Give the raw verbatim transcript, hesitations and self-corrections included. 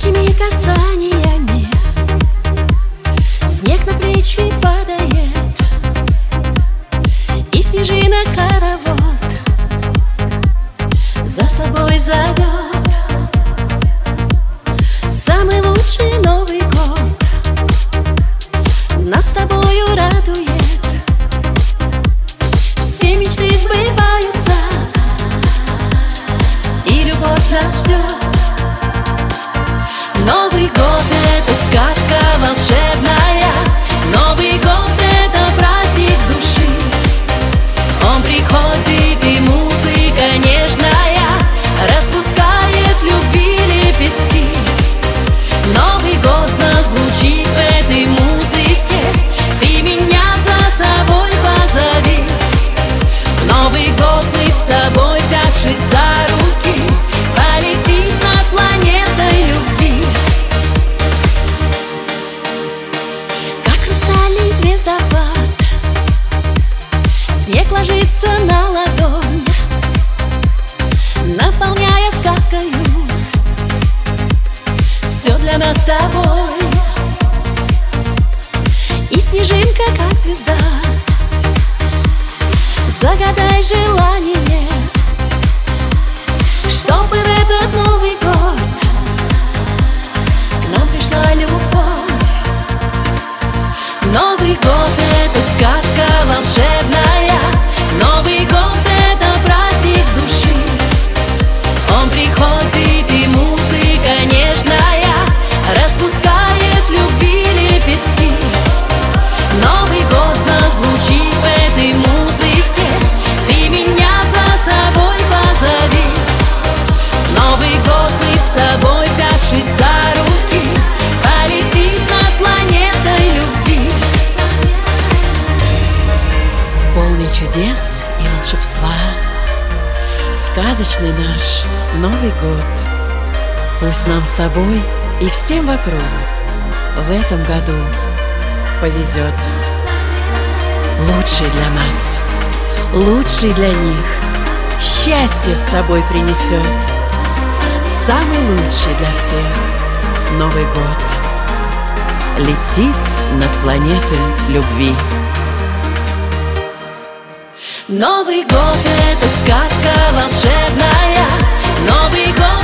Легкими касаниями снег на плечи падает, и снежинок хоровод за собой зовет. Самый лучший Новый год нас с тобою радует, все мечты сбываются, и любовь нас ждет. Новый год — это сказка волшебная, Новый год — это праздник души. Он приходит, и музыка нежная распускает любви лепестки. Новый год зазвучит в этой музыке, ты меня за собой позови. В Новый год мы с тобой, взявшись за руки, полетим над планетой любви. Звездопад, снег ложится на ладонь, наполняя сказкою все для нас с тобой. И снежинка, как звезда, загадай желание, чтобы в этот Новый год к нам пришла любовь. Новый год — это сказка волшебная, Новый год — это праздник души. Он приходит, и музыка нежная распускает любви лепестки. Новый год зазвучит в этой музыке, ты меня за собой позови. В Новый год мы с тобой, взявшись за руки, полетим над планетой любви. Полный чудес и волшебства, сказочный наш Новый год. Пусть нам с тобой и всем вокруг в этом году повезет. Лучший для нас, лучший для них, счастье с собой принесет. Самый лучший для всех Новый год летит над планетой любви. Новый год — это сказка волшебная, Новый год